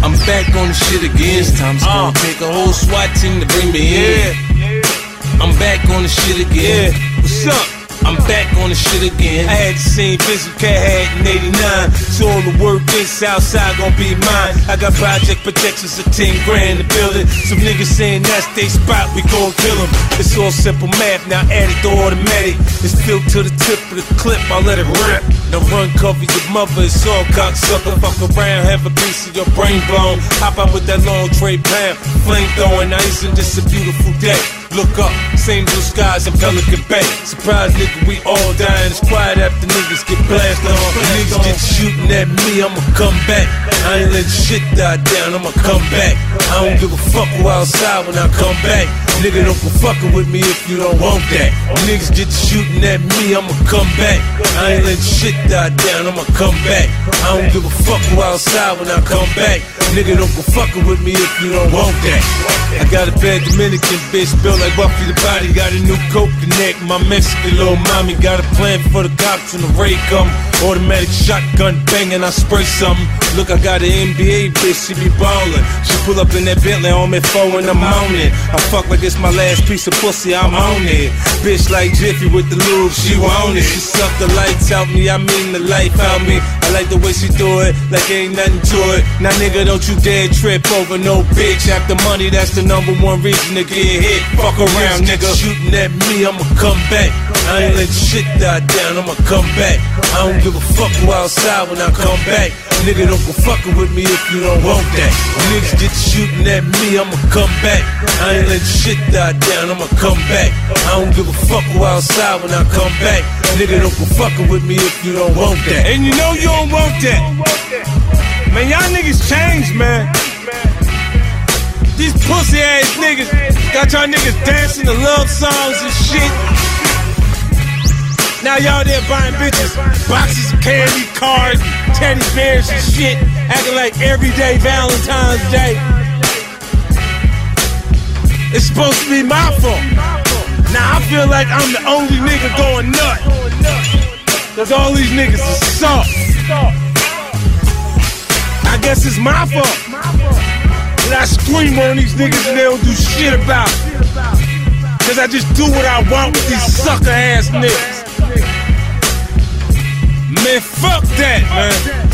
I'm back on the shit again. This time it's gonna take a whole SWAT team to bring me in. I'm back on the shit again. What's up? I'm back on the shit again. I had the same vision Cat had in '89. So all the work in Southside gon' be mine. I got project protections of 10 grand in the building. Some niggas saying that's they spot, we gon' kill them. It's all simple math, now add it to automatic. It's filled to the tip of the clip, I'll let it rip. Now run, cover your mother, it's all cocksucker. Fuck around, have a piece of your brain blown. Hop out with that long tray pound. Flame throwing ice and just a beautiful day. Look up, same blue skies in Pelican Bay. Surprise nigga, we all dying. It's quiet after niggas get blasted on. Niggas get shooting at me, I'ma come back. I ain't letting shit die down, I'ma come back. I don't give a fuck who outside when I come back. Nigga, don't go fucking with me if you don't want that. Niggas get shooting at me, I'ma come back. I ain't letting shit die down, I'ma come back. I don't give a fuck who outside when I come back. Nigga, don't go fucking with me if you don't want that. I got a bad Dominican bitch built like Buffy the Body. Got a new coke connect, my Mexican little mommy. Got a plan for the cops when the raid come. Automatic shotgun banging, I spray something. Look, I got an NBA bitch, she be ballin'. She pull up in that Bentley on me 4 and I'm on it. I fuck like it's my last piece of pussy, I'm on it. Bitch like Jiffy with the lube, she want it. She suck the lights out me, I mean the life out me. I like the way she do it, like ain't nothing to it. Now nigga, don't you dare trip over no bitch. After money, that's the #1 reason to get hit. Fuck around, nigga. Shooting at me, I'ma come back. I ain't letting shit die down, I'ma come back. I don't give a fuck who outside when I come back. Nigga, don't go fucking with me if you don't want that. Niggas get shooting at me, I'ma come back. I ain't letting shit die down, I'ma come back. I don't give a fuck who outside when I come back. Nigga, don't go fucking with me if you don't want that. And you know you don't want that. Man, y'all niggas changed, man. These pussy ass niggas got y'all niggas dancing to love songs and shit. Now y'all there buying bitches boxes of candy, cards, teddy bears and shit, acting like everyday Valentine's Day. It's supposed to be my fault. Now I feel like I'm the only nigga going nuts, cause all these niggas are soft. I guess it's my fault that I scream on these niggas and they don't do shit about it, cause I just do what I want with these sucker ass niggas. Man, fuck that, man.